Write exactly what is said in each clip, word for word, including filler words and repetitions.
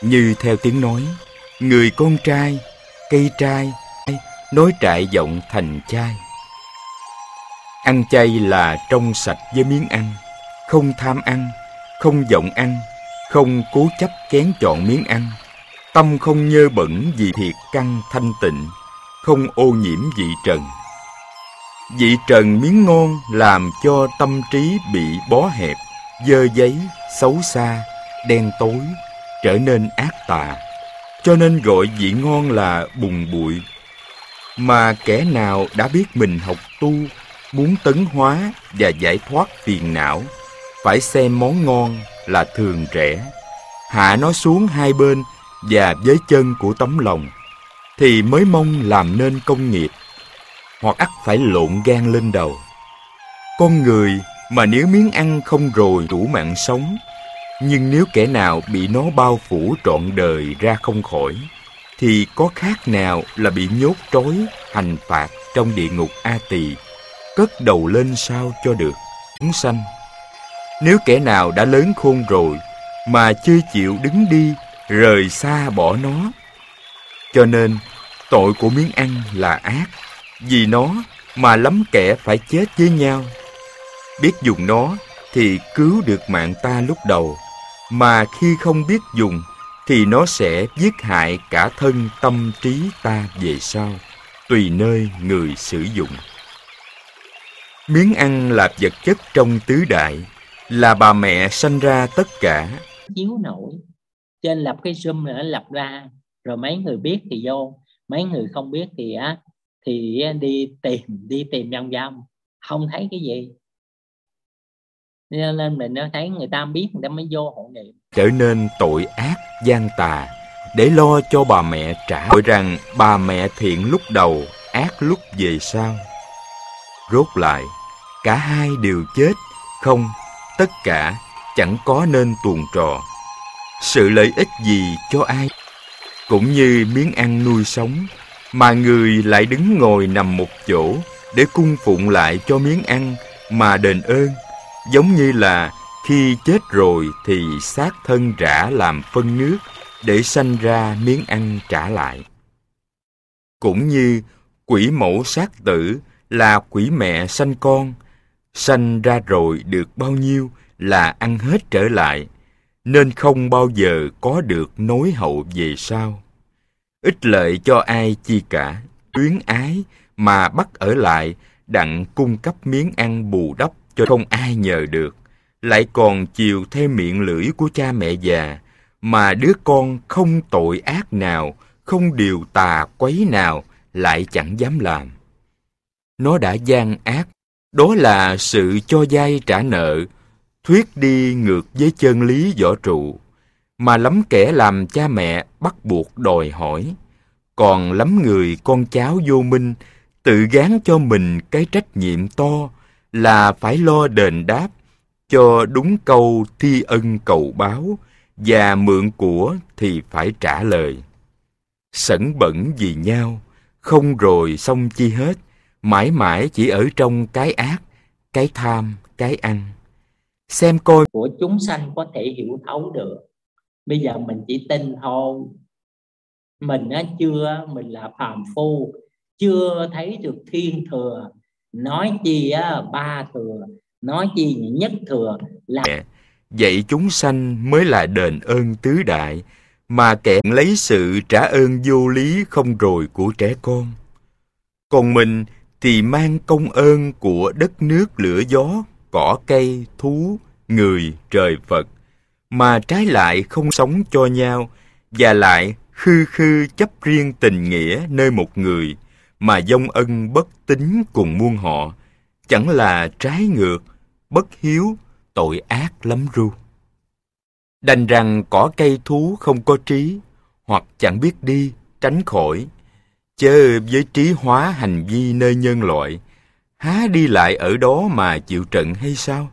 Như theo tiếng nói, người con trai, cây trai, nói trại vọng thành chai. Ăn chay là trong sạch với miếng ăn, không tham ăn, không vọng ăn, không cố chấp kén chọn miếng ăn. Tâm không nhơ bẩn vì thiệt căn thanh tịnh, không ô nhiễm vị trần. Vị trần miếng ngon làm cho tâm trí bị bó hẹp, dơ giấy, xấu xa, đen tối, trở nên ác tà. Cho nên gọi vị ngon là bùn bụi. Mà kẻ nào đã biết mình học tu, muốn tấn hóa và giải thoát phiền não, phải xem món ngon là thường rẻ, hạ nó xuống hai bên và với chân của tấm lòng, thì mới mong làm nên công nghiệp, hoặc ắt phải lộn gan lên đầu. Con người mà nếu miếng ăn không rồi đủ mạng sống, nhưng nếu kẻ nào bị nó bao phủ trọn đời ra không khỏi, thì có khác nào là bị nhốt trói, hành phạt trong địa ngục A Tỳ, cất đầu lên sao cho được. Chúng sanh, nếu kẻ nào đã lớn khôn rồi mà chưa chịu đứng đi, rời xa bỏ nó, cho nên tội của miếng ăn là ác. Vì nó mà lắm kẻ phải chết với nhau. Biết dùng nó thì cứu được mạng ta lúc đầu, mà khi không biết dùng thì nó sẽ giết hại cả thân tâm trí ta về sau, tùy nơi người sử dụng. Miếng ăn là vật chất trong tứ đại, là bà mẹ sanh ra tất cả. Chiếu nổi trên lập cái zoom nữa, lập ra rồi mấy người biết thì vô, mấy người không biết thì á thì đi tìm đi tìm vòng vòng không thấy cái gì, nên mình nó thấy người ta biết, người ta mới vô hộ niệm. Trở nên tội ác gian tà để lo cho bà mẹ trả tội, rằng bà mẹ thiện lúc đầu, ác lúc về sau. Rốt lại cả hai đều chết, không, tất cả chẳng có nên tuồng trò. Sự lợi ích gì cho ai? Cũng như miếng ăn nuôi sống, mà người lại đứng ngồi nằm một chỗ để cung phụng lại cho miếng ăn mà đền ơn. Giống như là khi chết rồi thì xác thân rã làm phân nước để sanh ra miếng ăn trả lại. Cũng như quỷ mẫu sát tử là quỷ mẹ sanh con, sanh ra rồi được bao nhiêu là ăn hết trở lại, nên không bao giờ có được nối hậu về sau. Ích lợi cho ai chi cả, luyến ái mà bắt ở lại đặng cung cấp miếng ăn bù đắp cho không ai nhờ được, lại còn chiều theo miệng lưỡi của cha mẹ già, mà đứa con không tội ác nào, không điều tà quấy nào lại chẳng dám làm. Nó đã gian ác, đó là sự cho vay trả nợ, thuyết đi ngược với chân lý võ trụ, mà lắm kẻ làm cha mẹ bắt buộc đòi hỏi. Còn lắm người con cháu vô minh tự gán cho mình cái trách nhiệm to là phải lo đền đáp cho đúng câu thi ân cầu báo, và mượn của thì phải trả lời. Sẩn bẩn vì nhau, không rồi xong chi hết, mãi mãi chỉ ở trong cái ác, cái tham, cái ăn. Xem coi của chúng sanh có thể hiểu thấu được. Bây giờ mình chỉ tin thôi, mình á chưa, mình là phàm phu, chưa thấy được thiên thừa, nói chi á ba thừa, nói chi nhất thừa là vậy chúng sanh mới là đền ơn tứ đại, mà kẻ lấy sự trả ơn vô lý không rồi của trẻ con. Còn mình thì mang công ơn của đất nước lửa gió, cỏ cây, thú, người, trời Phật, mà trái lại không sống cho nhau, và lại khư khư chấp riêng tình nghĩa nơi một người, mà vong ân bất tín cùng muôn họ, chẳng là trái ngược, bất hiếu, tội ác lắm ru. Đành rằng cỏ cây thú không có trí, hoặc chẳng biết đi, tránh khỏi, chớ với trí hóa hành vi nơi nhân loại, há đi lại ở đó mà chịu trận hay sao?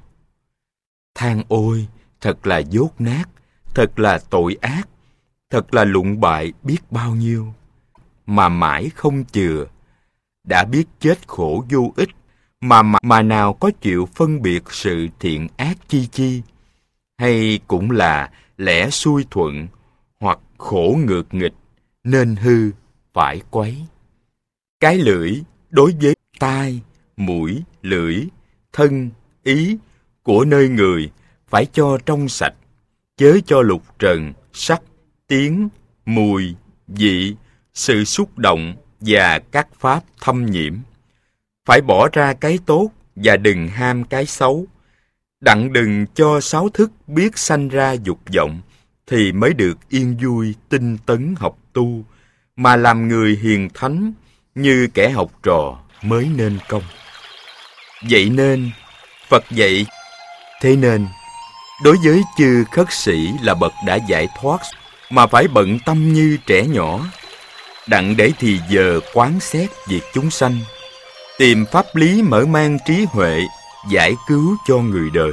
Than ôi, thật là dốt nát, thật là tội ác, thật là lụng bại biết bao nhiêu, mà mãi không chừa. Đã biết chết khổ vô ích, mà, mà mà nào có chịu phân biệt sự thiện ác chi chi, hay cũng là lẽ xuôi thuận, hoặc khổ ngược nghịch, nên hư, phải quấy. Cái lưỡi đối với tai, mũi, lưỡi, thân, ý của nơi người phải cho trong sạch, chớ cho lục trần, sắc, tiếng, mùi, vị, sự xúc động và các pháp thâm nhiễm. Phải bỏ ra cái tốt và đừng ham cái xấu. Đặng đừng cho sáu thức biết sanh ra dục vọng, thì mới được yên vui tinh tấn học tu, mà làm người hiền thánh như kẻ học trò mới nên công. Vậy nên Phật dạy, thế nên đối với chư khất sĩ là bậc đã giải thoát, mà phải bận tâm như trẻ nhỏ, đặng để thì giờ quán xét việc chúng sanh, tìm pháp lý mở mang trí huệ, giải cứu cho người đời.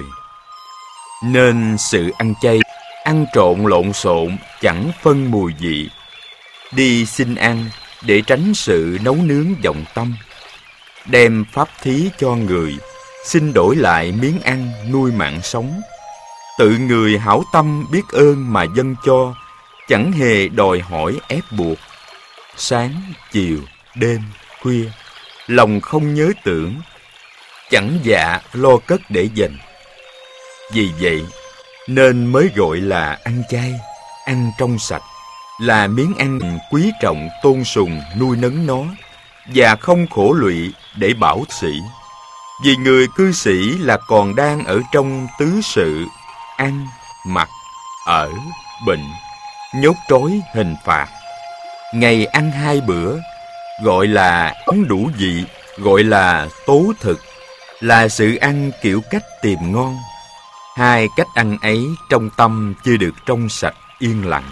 Nên sự ăn chay, ăn trộn lộn xộn, chẳng phân mùi vị. Đi xin ăn để tránh sự nấu nướng vọng tâm. Đem pháp thí cho người, xin đổi lại miếng ăn nuôi mạng sống. Tự người hảo tâm biết ơn mà dâng cho, chẳng hề đòi hỏi ép buộc. Sáng, chiều, đêm, khuya, lòng không nhớ tưởng, chẳng dạ lo cất để dành. Vì vậy nên mới gọi là ăn chay, ăn trong sạch, là miếng ăn quý trọng tôn sùng nuôi nấng nó, và không khổ lụy để bảo sĩ. Vì người cư sĩ là còn đang ở trong tứ sự ăn, mặc, ở, bệnh, nhốt trói hình phạt. Ngày ăn hai bữa, gọi là uống đủ vị, gọi là tố thực, là sự ăn kiểu cách tìm ngon. Hai cách ăn ấy trong tâm chưa được trong sạch yên lặng.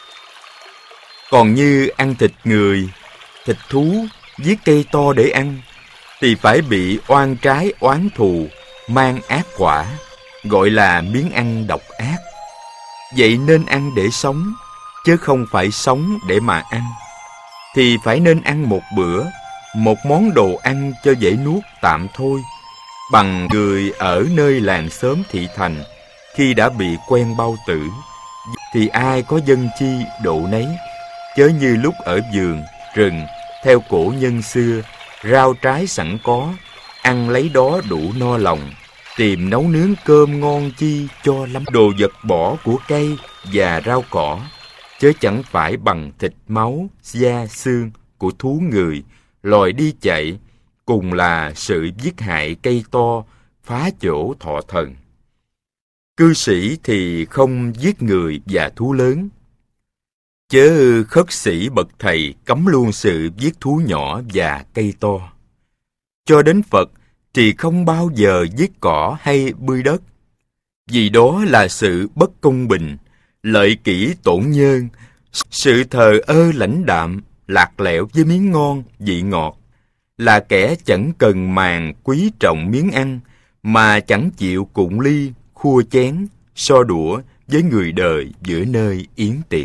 Còn như ăn thịt người, thịt thú, giết cây to để ăn, thì phải bị oan trái oán thù, mang ác quả, gọi là miếng ăn độc ác. Vậy nên ăn để sống, chứ không phải sống để mà ăn. Thì phải nên ăn một bữa, một món đồ ăn cho dễ nuốt tạm thôi, bằng người ở nơi làng xóm thị thành, khi đã bị quen bao tử, thì ai có dân chi độ nấy, chớ như lúc ở vườn, rừng, theo cổ nhân xưa, rau trái sẵn có, ăn lấy đó đủ no lòng, tìm nấu nướng cơm ngon chi cho lắm đồ vật bỏ của cây và rau cỏ, chớ chẳng phải bằng thịt máu, da, xương của thú người, loài đi chạy, cùng là sự giết hại cây to, phá chỗ thọ thần. Cư sĩ thì không giết người và thú lớn, chớ khất sĩ bậc thầy cấm luôn sự giết thú nhỏ và cây to. Cho đến Phật thì không bao giờ giết cỏ hay bươi đất, vì đó là sự bất công bình, lợi kỷ tổn nhơn, sự thờ ơ lãnh đạm, lạc lẽo với miếng ngon, vị ngọt, là kẻ chẳng cần màng quý trọng miếng ăn, mà chẳng chịu cụng ly, khua chén, so đũa với người đời giữa nơi yến tiệc.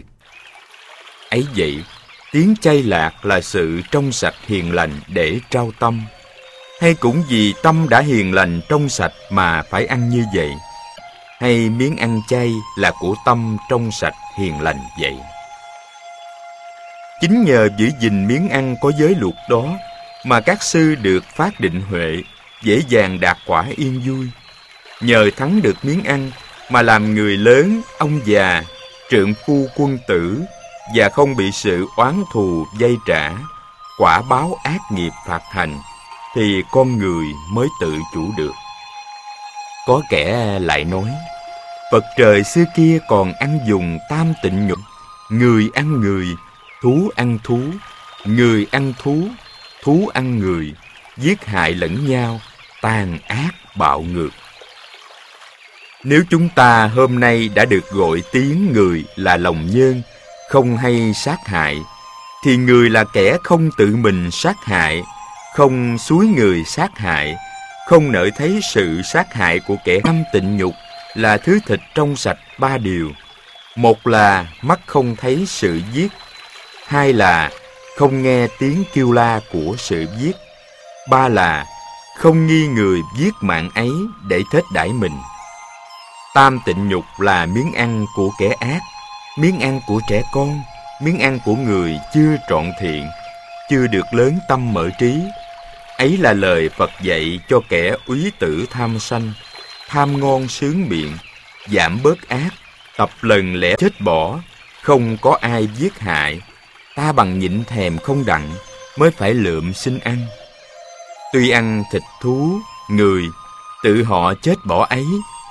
Ấy vậy, tiếng chay lạc là sự trong sạch hiền lành để trao tâm, hay cũng vì tâm đã hiền lành trong sạch mà phải ăn như vậy, hay miếng ăn chay là của tâm trong sạch hiền lành vậy? Chính nhờ giữ gìn miếng ăn có giới luật đó mà các sư được phát định huệ, dễ dàng đạt quả yên vui. Nhờ thắng được miếng ăn mà làm người lớn, ông già, trượng phu quân tử, và không bị sự oán thù dây trả, quả báo ác nghiệp phạt hành, thì con người mới tự chủ được. Có kẻ lại nói, Phật trời xưa kia còn ăn dùng tam tịnh nhục, người ăn người, thú ăn thú, người ăn thú, thú ăn người, giết hại lẫn nhau, tàn ác bạo ngược. Nếu chúng ta hôm nay đã được gọi tiếng người là lòng nhân, không hay sát hại, thì người là kẻ không tự mình sát hại, không xúi người sát hại, không nỡ thấy sự sát hại của kẻ năm tịnh nhục là thứ thịt trong sạch ba điều. Một là mắt không thấy sự giết, hai là không nghe tiếng kêu la của sự giết, ba là không nghi người giết mạng ấy để thết đãi mình. Tam tịnh nhục là miếng ăn của kẻ ác, miếng ăn của trẻ con, miếng ăn của người chưa trọn thiện, chưa được lớn tâm mở trí. Ấy là lời Phật dạy cho kẻ úy tử tham sanh, tham ngon sướng miệng, giảm bớt ác, tập lần lẽ chết bỏ, không có ai giết hại. Ta bằng nhịn thèm không đặng, mới phải lượm xin ăn. Tuy ăn thịt thú, người, tự họ chết bỏ ấy,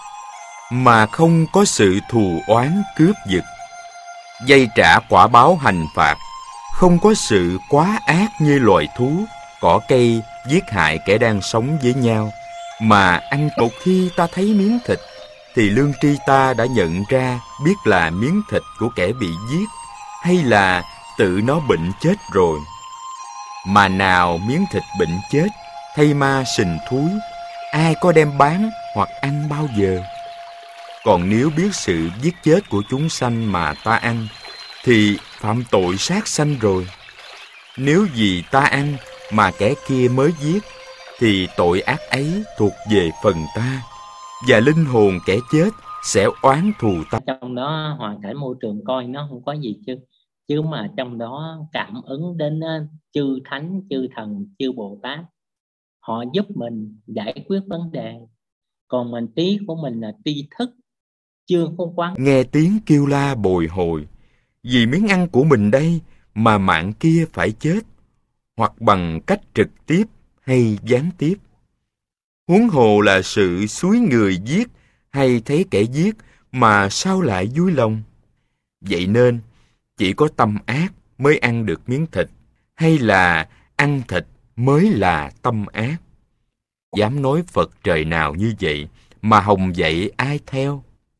mà không có sự thù oán cướp giật, dây trả quả báo hành phạt, không có sự quá ác như loài thú, cỏ cây giết hại kẻ đang sống với nhau. Mà ăn một khi ta thấy miếng thịt, thì lương tri ta đã nhận ra biết là miếng thịt của kẻ bị giết, hay là tự nó bệnh chết rồi. Mà nào miếng thịt bệnh chết, thây ma sình thúi, ai có đem bán hoặc ăn bao giờ? Còn nếu biết sự giết chết của chúng sanh mà ta ăn, thì phạm tội sát sanh rồi. Nếu vì ta ăn mà kẻ kia mới giết, thì tội ác ấy thuộc về phần ta, và linh hồn kẻ chết sẽ oán thù ta. Trong đó hoàn cảnh môi trường coi nó không có gì chứ, chứ mà trong đó cảm ứng đến chư thánh, chư thần, chư Bồ Tát, họ giúp mình giải quyết vấn đề. Còn mình trí của mình là tri thức, chưa không quán. Nghe tiếng kêu la bồi hồi, vì miếng ăn của mình đây mà mạng kia phải chết, hoặc bằng cách trực tiếp hay gián tiếp. Huống hồ là sự xúi người giết hay thấy kẻ giết mà sao lại vui lòng. Vậy nên chỉ có tâm ác mới ăn được miếng thịt, hay là ăn thịt mới là tâm ác? Dám nói Phật trời nào như vậy mà hồng dạy ai theo?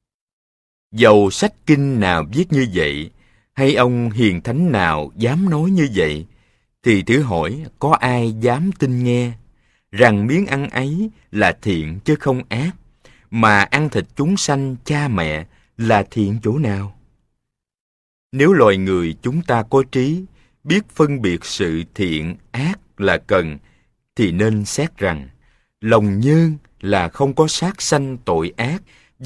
Dầu sách kinh nào viết như vậy, hay ông hiền thánh nào dám nói như vậy, thì thử hỏi có ai dám tin nghe rằng miếng ăn ấy là thiện chứ không ác, mà ăn thịt chúng sanh cha mẹ là thiện chỗ nào? Nếu loài người chúng ta có trí, biết phân biệt sự thiện ác là cần, thì nên xét rằng lòng nhơn là không có sát sanh tội ác.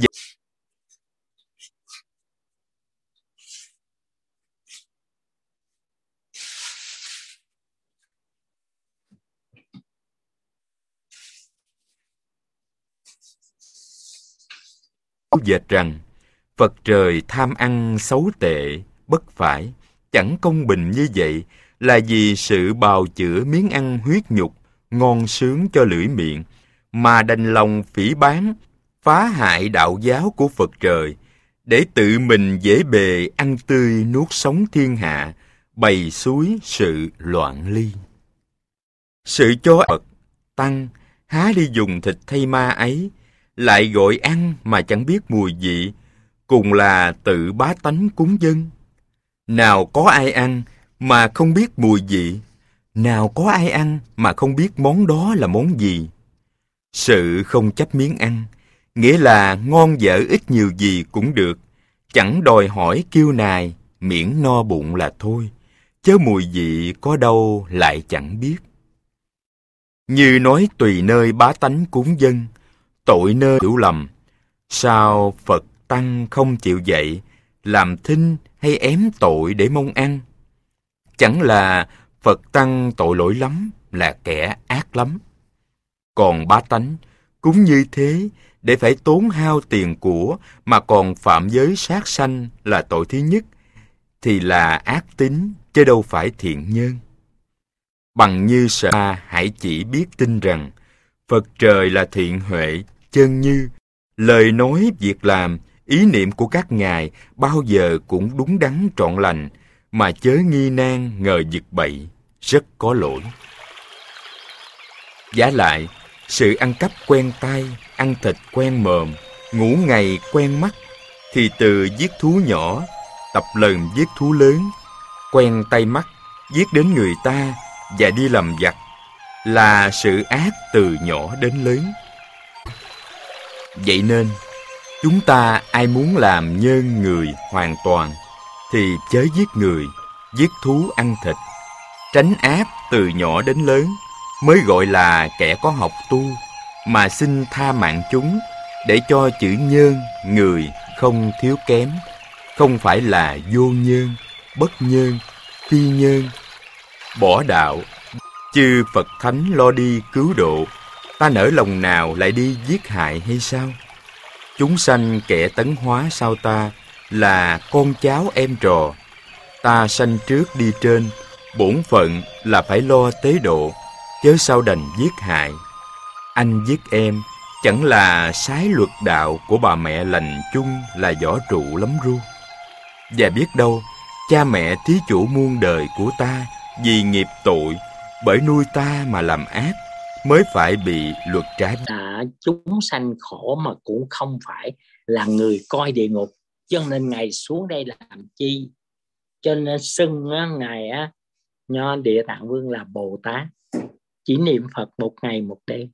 Dệt rằng Phật trời tham ăn xấu tệ, bất phải, chẳng công bình như vậy, là vì sự bào chữa miếng ăn huyết nhục ngon sướng cho lưỡi miệng, mà đành lòng phỉ báng, phá hại đạo giáo của Phật trời, để tự mình dễ bề ăn tươi nuốt sống thiên hạ, bày xúi sự loạn ly. Sự cho Phật tăng há đi dùng thịt thây ma ấy, lại gọi ăn mà chẳng biết mùi vị, cùng là tự bá tánh cúng dâng. Nào có ai ăn mà không biết mùi vị, nào có ai ăn mà không biết món đó là món gì. Sự không chấp miếng ăn, nghĩa là ngon dở ít nhiều gì cũng được, chẳng đòi hỏi kiêu nài, miễn no bụng là thôi, chớ mùi vị có đâu lại chẳng biết. Như nói tùy nơi bá tánh cúng dâng, tội nơi hiểu lầm, sao Phật Tăng không chịu dạy, làm thinh hay ém tội để mong ăn? Chẳng là Phật Tăng tội lỗi lắm, là kẻ ác lắm. Còn bá tánh cúng như thế để phải tốn hao tiền của mà còn phạm giới sát sanh là tội thứ nhất, thì là ác tính chứ đâu phải thiện nhân. Bằng như sợ hãy chỉ biết tin rằng Phật trời là thiện huệ, chân như, lời nói, việc làm, ý niệm của các ngài bao giờ cũng đúng đắn trọn lành, mà chớ nghi nan ngờ vực bậy, rất có lỗi. Vả lại, sự ăn cắp quen tay, ăn thịt quen mồm, ngủ ngày quen mắt, thì từ giết thú nhỏ, tập lần giết thú lớn, quen tay mắt, giết đến người ta và đi làm giặc, là sự ác từ nhỏ đến lớn. Vậy nên, chúng ta ai muốn làm nhân người hoàn toàn, thì chớ giết người, giết thú ăn thịt, tránh ác từ nhỏ đến lớn, mới gọi là kẻ có học tu, mà xin tha mạng chúng, để cho chữ nhân, người không thiếu kém, không phải là vô nhân, bất nhân, phi nhân. Bỏ đạo, chư Phật Thánh lo đi cứu độ, ta nỡ lòng nào lại đi giết hại hay sao? Chúng sanh kẻ tấn hóa sao ta, là con cháu em trò. Ta sanh trước đi trên, bổn phận là phải lo tế độ, chớ sao đành giết hại. Anh giết em, chẳng là sái luật đạo của bà mẹ lành chung là võ trụ lắm ru. Và biết đâu, cha mẹ thí chủ muôn đời của ta vì nghiệp tội, bởi nuôi ta mà làm ác, mới phải bị luật trả. À, chúng sanh khổ mà cũng không phải là người coi địa ngục, cho nên Ngài xuống đây làm chi? Cho nên xưng Ngài á, Nho Địa Tạng Vương là Bồ Tát, chỉ niệm Phật một ngày một đêm.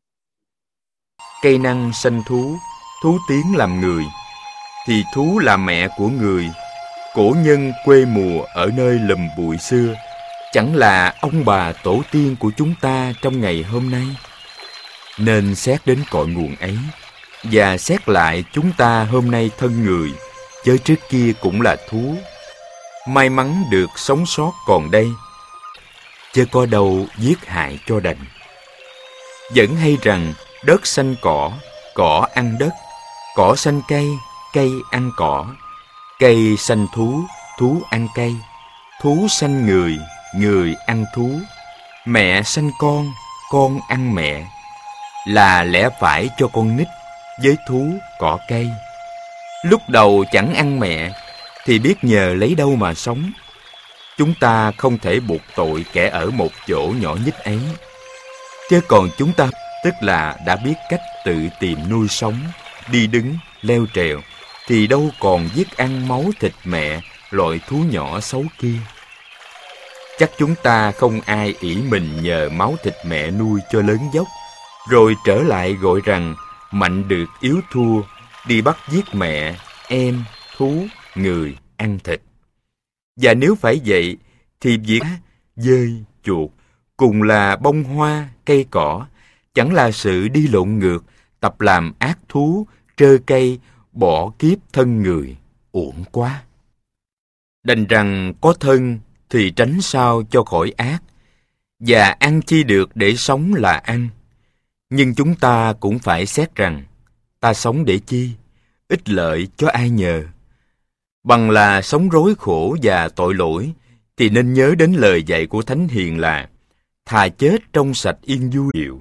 Cây năng sanh thú, thú tiến làm người, thì thú là mẹ của người. Cổ nhân quê mùa ở nơi lùm bụi xưa, chẳng là ông bà tổ tiên của chúng ta trong ngày hôm nay. Nên xét đến cội nguồn ấy, và xét lại chúng ta hôm nay thân người, chớ trước kia cũng là thú. May mắn được sống sót còn đây, chớ có đâu giết hại cho đành. Vẫn hay rằng đất xanh cỏ, cỏ ăn đất, cỏ xanh cây, cây ăn cỏ, cây xanh thú, thú ăn cây, thú xanh người, người ăn thú, mẹ xanh con, con ăn mẹ, là lẽ phải cho con nít với thú cỏ cây. Lúc đầu chẳng ăn mẹ thì biết nhờ lấy đâu mà sống. Chúng ta không thể buộc tội kẻ ở một chỗ nhỏ nhít ấy. Chứ còn chúng ta tức là đã biết cách tự tìm nuôi sống, đi đứng, leo trèo, thì đâu còn giết ăn máu thịt mẹ loại thú nhỏ xấu kia. Chắc chúng ta không ai ỷ mình nhờ máu thịt mẹ nuôi cho lớn dốc, rồi trở lại gọi rằng mạnh được yếu thua, đi bắt giết mẹ, em, thú, người ăn thịt. Và nếu phải vậy, thì việc dơi, chuột, cùng là bông hoa, cây cỏ, chẳng là sự đi lộn ngược, tập làm ác thú, trơ cây, bỏ kiếp thân người, uổng quá. Đành rằng có thân thì tránh sao cho khỏi ác, và ăn chi được để sống là ăn. Nhưng chúng ta cũng phải xét rằng, ta sống để chi, ích lợi cho ai nhờ. Bằng là sống rối khổ và tội lỗi, thì nên nhớ đến lời dạy của Thánh Hiền là thà chết trong sạch yên vui điệu.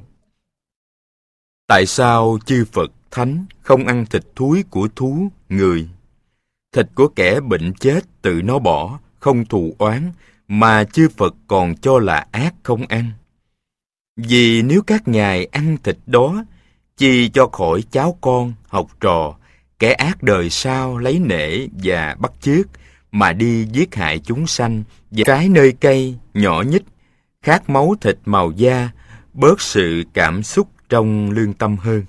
Tại sao chư Phật Thánh không ăn thịt thúi của thú, người? Thịt của kẻ bệnh chết tự nó bỏ, không thù oán, mà chư Phật còn cho là ác không ăn. Vì nếu các ngài ăn thịt đó, chi cho khỏi cháu con, học trò, kẻ ác đời sau lấy nể và bắt chước, mà đi giết hại chúng sanh, và trái nơi cây, nhỏ nhít, khát máu thịt màu da, bớt sự cảm xúc trong lương tâm hơn.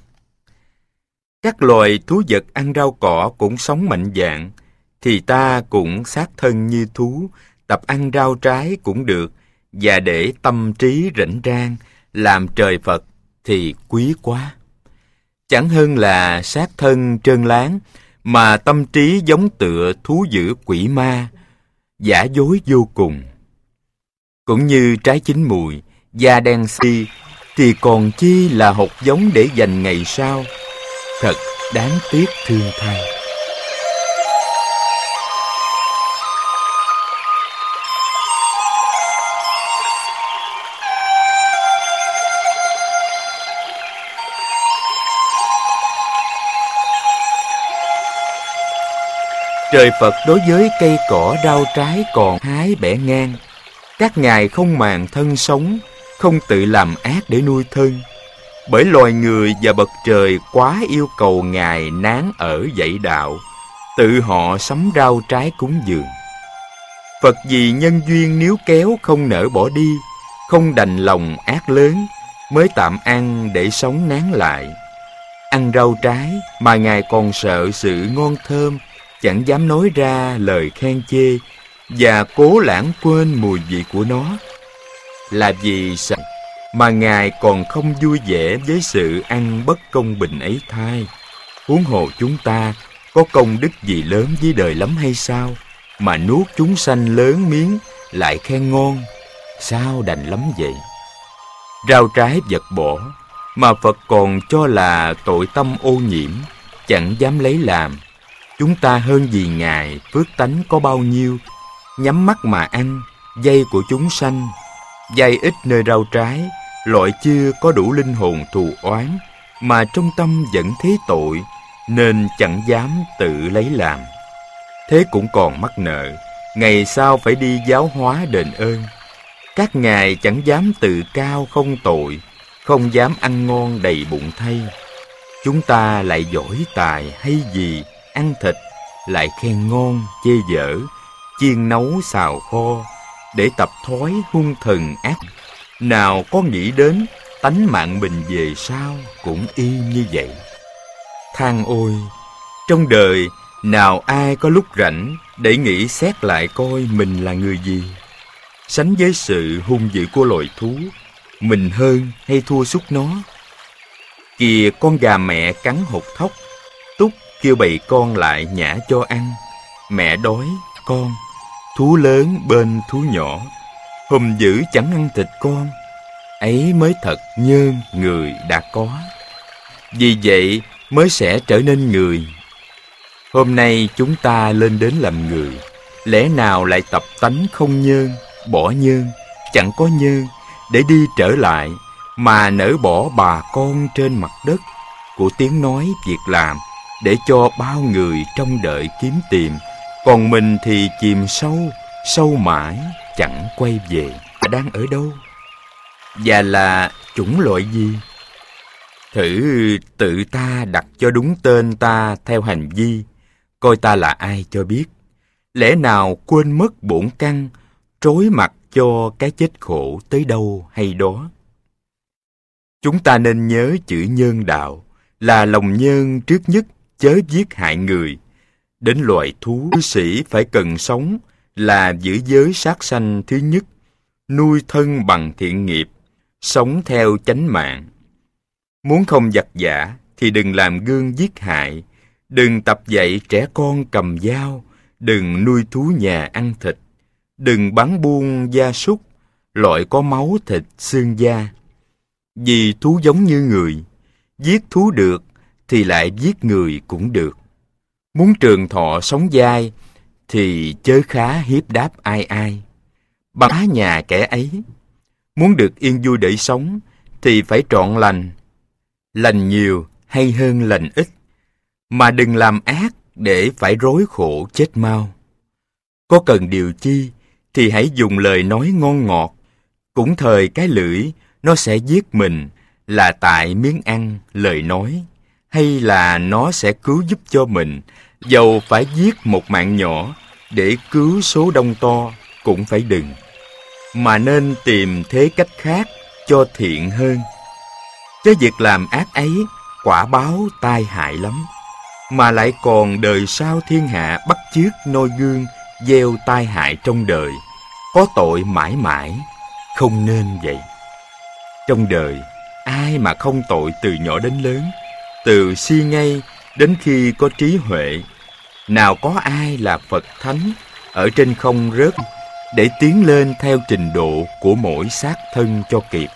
Các loài thú vật ăn rau cỏ cũng sống mạnh dạn, thì ta cũng xác thân như thú, tập ăn rau trái cũng được, và để tâm trí rảnh rang, làm trời Phật thì quý quá. Chẳng hơn là xác thân trơn láng, mà tâm trí giống tựa thú dữ quỷ ma, giả dối vô cùng. Cũng như trái chín mùi, da đen xi, thì còn chi là hột giống để dành ngày sau. Thật đáng tiếc thương thay. Trời Phật đối với cây cỏ rau trái còn hái bẻ ngang. Các ngài không màng thân sống, không tự làm ác để nuôi thân. Bởi loài người và bậc trời quá yêu cầu ngài nán ở dạy đạo, tự họ sắm rau trái cúng dường. Phật vì nhân duyên níu kéo không nỡ bỏ đi, không đành lòng ác lớn, mới tạm ăn để sống nán lại. Ăn rau trái mà ngài còn sợ sự ngon thơm, chẳng dám nói ra lời khen chê, và cố lãng quên mùi vị của nó. Là vì sợ mà ngài còn không vui vẻ với sự ăn bất công bình ấy thay. Huống hồ chúng ta có công đức gì lớn với đời lắm hay sao, mà nuốt chúng sanh lớn miếng lại khen ngon, sao đành lắm vậy? Rau trái vật bỏ, mà Phật còn cho là tội tâm ô nhiễm, chẳng dám lấy làm. Chúng ta hơn gì Ngài, phước tánh có bao nhiêu, nhắm mắt mà ăn, dây của chúng sanh. Dây ít nơi rau trái, loại chưa có đủ linh hồn thù oán, mà trong tâm vẫn thấy tội, nên chẳng dám tự lấy làm. Thế cũng còn mắc nợ, ngày sau phải đi giáo hóa đền ơn. Các ngài chẳng dám tự cao không tội, không dám ăn ngon đầy bụng thay. Chúng ta lại giỏi tài hay gì, ăn thịt lại khen ngon chê dở, chiên nấu xào kho, để tập thói hung thần ác. Nào có nghĩ đến tánh mạng mình về sau cũng y như vậy. Than ôi, trong đời nào ai có lúc rảnh để nghĩ xét lại coi mình là người gì. Sánh với sự hung dữ của loài thú, mình hơn hay thua sút nó? Kìa con gà mẹ cắn hột thóc, túc kêu bầy con lại nhả cho ăn. Mẹ đói con, thú lớn bên thú nhỏ, hùm dữ chẳng ăn thịt con. Ấy mới thật nhơn người đã có. Vì vậy mới sẽ trở nên người. Hôm nay chúng ta lên đến làm người, lẽ nào lại tập tánh không nhơn, bỏ nhơn, chẳng có nhơn, để đi trở lại, mà nỡ bỏ bà con trên mặt đất của tiếng nói việc làm, để cho bao người trông đợi kiếm tìm, còn mình thì chìm sâu, sâu mãi, chẳng quay về. Đang ở đâu? Và là chủng loại gì? Thử tự ta đặt cho đúng tên ta theo hành vi, coi ta là ai cho biết. Lẽ nào quên mất bổn căn, trối mặt cho cái chết khổ tới đâu hay đó. Chúng ta nên nhớ chữ nhân đạo là lòng nhân trước nhất, chớ giết hại người. Đến loài thú, cư sĩ phải cần sống là giữ giới sát sanh thứ nhất, nuôi thân bằng thiện nghiệp, sống theo chánh mạng. Muốn không giặc giả thì đừng làm gương giết hại, đừng tập dạy trẻ con cầm dao, đừng nuôi thú nhà ăn thịt, đừng bắn buôn gia súc, loại có máu thịt xương da. Vì thú giống như người, giết thú được thì lại giết người cũng được. Muốn trường thọ sống dai thì chớ khá hiếp đáp ai ai, bá nhà kẻ ấy. Muốn được yên vui để sống thì phải trọn lành, lành nhiều hay hơn lành ít, mà đừng làm ác để phải rối khổ chết mau. Có cần điều chi thì hãy dùng lời nói ngon ngọt, cũng thời cái lưỡi nó sẽ giết mình là tại miếng ăn, lời nói, hay là nó sẽ cứu giúp cho mình, dầu phải giết một mạng nhỏ để cứu số đông to cũng phải đừng, mà nên tìm thế cách khác cho thiện hơn. Chứ việc làm ác ấy quả báo tai hại lắm, mà lại còn đời sau thiên hạ bắt chước noi gương gieo tai hại trong đời, có tội mãi mãi, không nên vậy. Trong đời, ai mà không tội từ nhỏ đến lớn, từ si ngây đến khi có trí huệ. Nào có ai là Phật Thánh ở trên không rớt, để tiến lên theo trình độ của mỗi xác thân cho kịp.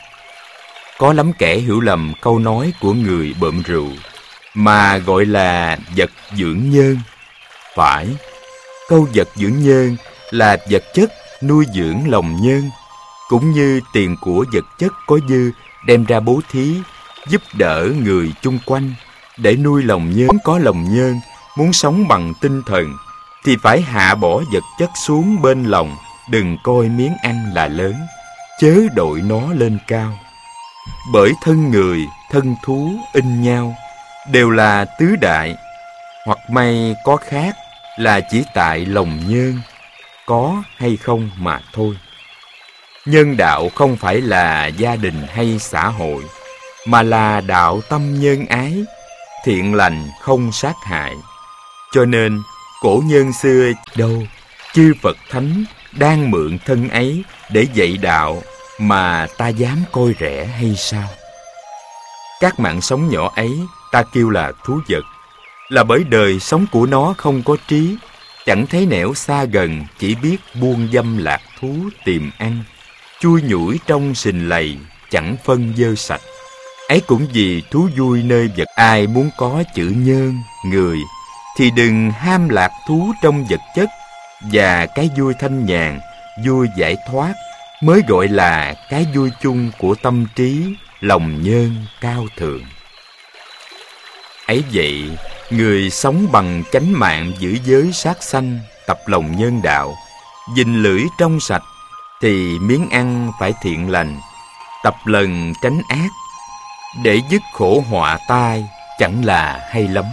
Có lắm kẻ hiểu lầm câu nói của người bợm rượu, mà gọi là vật dưỡng nhân. Phải, câu vật dưỡng nhân là vật chất nuôi dưỡng lòng nhân, cũng như tiền của vật chất có dư đem ra bố thí, giúp đỡ người chung quanh, để nuôi lòng nhân. Có lòng nhân, muốn sống bằng tinh thần, thì phải hạ bỏ vật chất xuống bên lòng, đừng coi miếng ăn là lớn, chớ đội nó lên cao. Bởi thân người, thân thú in nhau, đều là tứ đại, hoặc may có khác là chỉ tại lòng nhân, có hay không mà thôi. Nhân đạo không phải là gia đình hay xã hội, mà là đạo tâm nhân ái, thiện lành không sát hại. Cho nên cổ nhân xưa đâu, chư Phật Thánh đang mượn thân ấy để dạy đạo, mà ta dám coi rẻ hay sao? Các mạng sống nhỏ ấy ta kêu là thú vật, là bởi đời sống của nó không có trí, chẳng thấy nẻo xa gần, chỉ biết buông dâm lạc thú tìm ăn, chui nhủi trong sình lầy, chẳng phân dơ sạch. Ấy cũng vì thú vui nơi vật. Ai muốn có chữ nhân, người, thì đừng ham lạc thú trong vật chất, và cái vui thanh nhàn, vui giải thoát mới gọi là cái vui chung của tâm trí, lòng nhân cao thượng. Ấy vậy, người sống bằng chánh mạng giữ giới sát sanh, tập lòng nhân đạo, gìn lưỡi trong sạch, thì miếng ăn phải thiện lành, tập lần tránh ác, để dứt khổ họa tai, chẳng là hay lắm.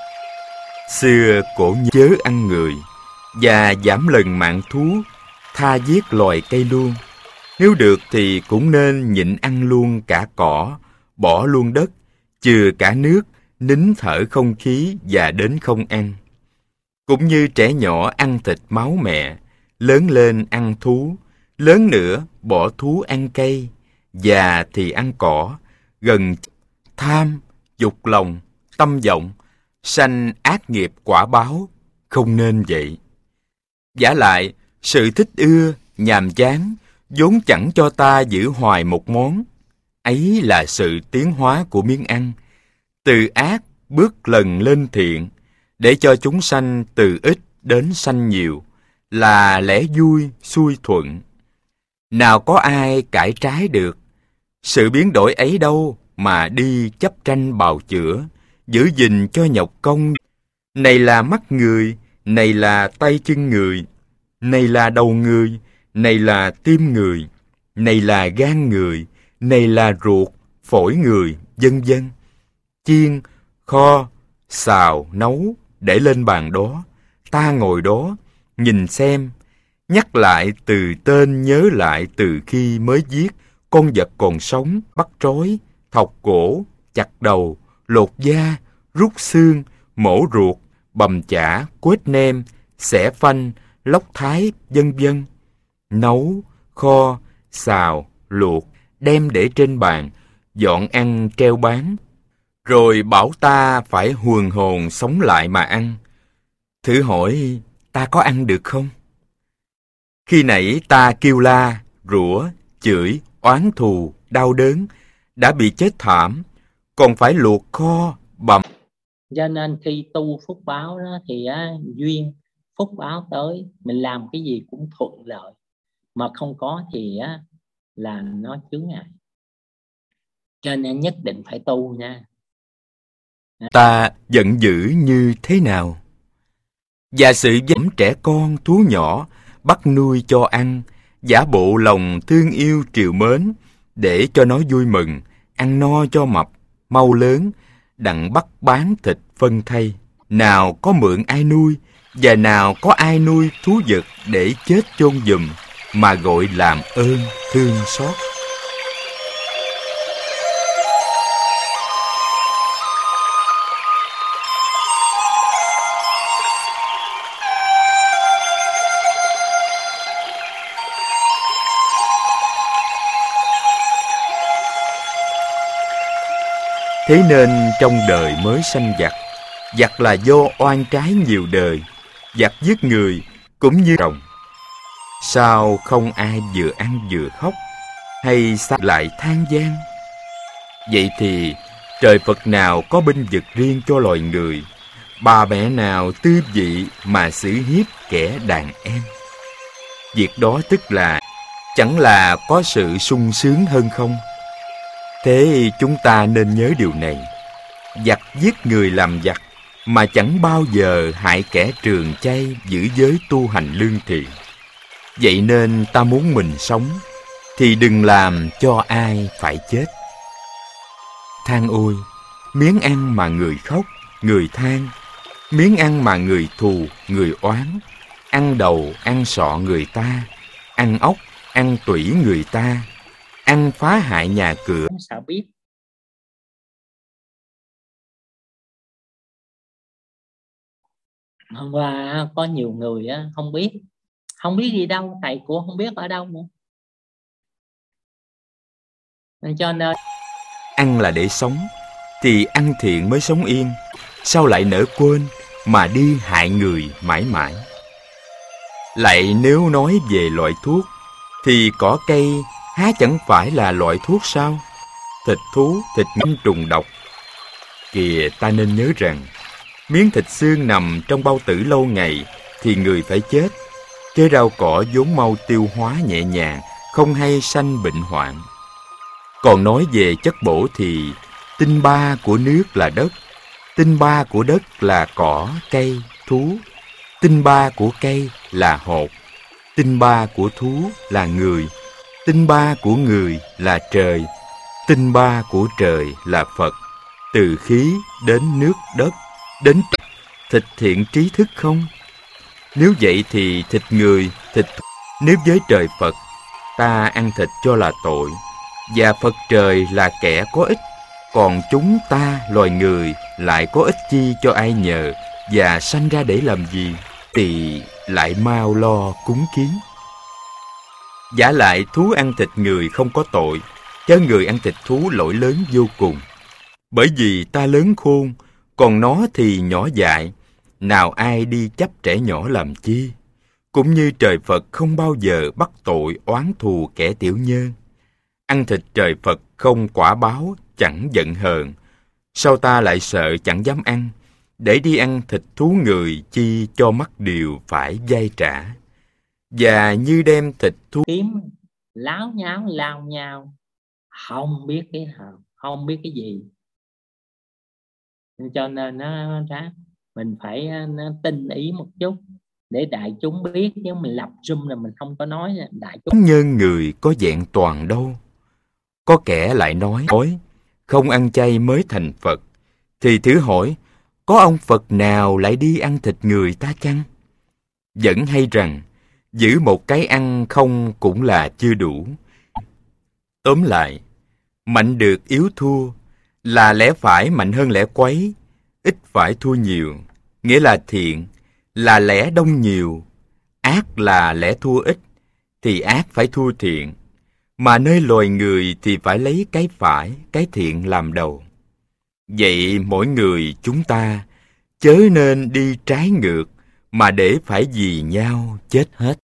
Xưa cổ chớ ăn người, và giảm lần mạng thú, tha giết loài cây luôn. Nếu được thì cũng nên nhịn ăn luôn cả cỏ, bỏ luôn đất, chừa cả nước, nín thở không khí và đến không ăn. Cũng như trẻ nhỏ ăn thịt máu mẹ, lớn lên ăn thú, lớn nữa bỏ thú ăn cây, già thì ăn cỏ, gần tham, dục lòng, tâm vọng, sanh ác nghiệp quả báo, không nên vậy. Vả lại, sự thích ưa, nhàm chán, vốn chẳng cho ta giữ hoài một món. Ấy là sự tiến hóa của miếng ăn, từ ác bước lần lên thiện, để cho chúng sanh từ ít đến sanh nhiều, là lẽ vui, xuôi thuận. Nào có ai cải trái được. Sự biến đổi ấy đâu mà đi chấp tranh bào chữa, giữ gìn cho nhọc công. Này là mắt người, này là tay chân người, này là đầu người, này là tim người, này là gan người, này là ruột, phổi người, vân vân. Chiên, kho, xào, nấu, để lên bàn đó, ta ngồi đó, nhìn xem, nhắc lại từ tên, nhớ lại từ khi mới giết con vật còn sống, bắt trói, thọc cổ, chặt đầu, lột da, rút xương, mổ ruột, bầm chả, quết nem, xẻ phanh, lóc thái, vân vân. Nấu, kho, xào, luộc, đem để trên bàn, dọn ăn treo bán. Rồi bảo ta phải huần hồn sống lại mà ăn. Thử hỏi ta có ăn được không? Khi nãy ta kêu la, rủa, chửi, oán thù, đau đớn, đã bị chết thảm, còn phải luộc kho, bầm. Cho nên khi tu phúc báo đó thì á, duyên phúc báo tới, mình làm cái gì cũng thuận lợi, mà không có thì á, là nó chướng ngại. Cho nên nhất định phải tu nha. Ta giận dữ như thế nào? Và sự giẫm trẻ con thú nhỏ, bắt nuôi cho ăn, giả bộ lòng thương yêu trìu mến, để cho nó vui mừng, ăn no cho mập, mau lớn, đặng bắt bán thịt phân thay. Nào có mượn ai nuôi, và nào có ai nuôi thú vật để chết chôn giùm, mà gọi làm ơn thương xót. Thế nên trong đời mới sanh giặc, giặc là do oan trái nhiều đời, giặc giết người cũng như rồng. Sao không ai vừa ăn vừa khóc, hay sao lại than gian? Vậy thì trời Phật nào có binh vực riêng cho loài người, bà mẹ nào tư vị mà xử hiếp kẻ đàn em? Việc đó tức là chẳng là có sự sung sướng hơn không? Thế chúng ta nên nhớ điều này: giặc giết người làm giặc, mà chẳng bao giờ hại kẻ trường chay giữ giới tu hành lương thiện. Vậy nên ta muốn mình sống, thì đừng làm cho ai phải chết. Than ôi, miếng ăn mà người khóc, người than, miếng ăn mà người thù, người oán, ăn đầu, ăn sọ người ta, ăn ốc, ăn tủy người ta, ăn phá hại nhà cửa. Sao biết? Hôm qua có nhiều người á, không biết, không biết đi đâu, thầy cũng không biết ở đâu nữa. Cho nên ăn là để sống, thì ăn thiện mới sống yên. sao lại nỡ quên mà đi hại người mãi mãi? Lại nếu nói về loại thuốc, thì cỏ cây há chẳng phải là loại thuốc sao? Thịt thú, thịt nhân trùng độc. Kìa, ta nên nhớ rằng, miếng thịt xương nằm trong bao tử lâu ngày thì người phải chết, chứ rau cỏ vốn mau tiêu hóa nhẹ nhàng, không hay sanh bệnh hoạn. Còn nói về chất bổ thì tinh ba của nước là đất, tinh ba của đất là cỏ, cây, thú, tinh ba của cây là hột, tinh ba của thú là người, tinh ba của người là trời, tinh ba của trời là Phật. Từ khí đến nước đất, đến thịt thiện trí thức không? Nếu vậy thì thịt người, thịt thú, nếu với trời Phật ta ăn thịt cho là tội, và Phật trời là kẻ có ích, còn chúng ta loài người lại có ích chi cho ai nhờ, và sanh ra để làm gì, thì lại mau lo cúng kiến. Vả lại thú ăn thịt người không có tội, chớ người ăn thịt thú lỗi lớn vô cùng. Bởi vì ta lớn khôn, còn nó thì nhỏ dại, nào ai đi chấp trẻ nhỏ làm chi? Cũng như trời Phật không bao giờ bắt tội oán thù kẻ tiểu nhân. Ăn thịt trời Phật không quả báo, chẳng giận hờn. Sao ta lại sợ chẳng dám ăn, để đi ăn thịt thú người chi cho mắc điều phải vay trả. Và như đem thịt thú kiếm láo nháo lao nhau, không biết cái nào, không biết cái gì. Cho nên nó ra mình phải nó tinh ý một chút để đại chúng biết, chứ mình lập zoom là mình không có nói đại chúng. Nhân người có vẹn toàn đâu. Có kẻ lại nói, nói không ăn chay mới thành Phật. Thì thử hỏi, có ông Phật nào lại đi ăn thịt người ta chăng? Vẫn hay rằng, giữ một cái ăn không cũng là chưa đủ. Tóm lại, mạnh được yếu thua, là lẽ phải mạnh hơn lẽ quấy, ít phải thua nhiều. Nghĩa là thiện là lẽ đông nhiều, ác là lẽ thua ít, thì ác phải thua thiện. Mà nơi loài người thì phải lấy cái phải, cái thiện làm đầu. Vậy mỗi người chúng ta chớ nên đi trái ngược, mà để phải vì nhau chết hết.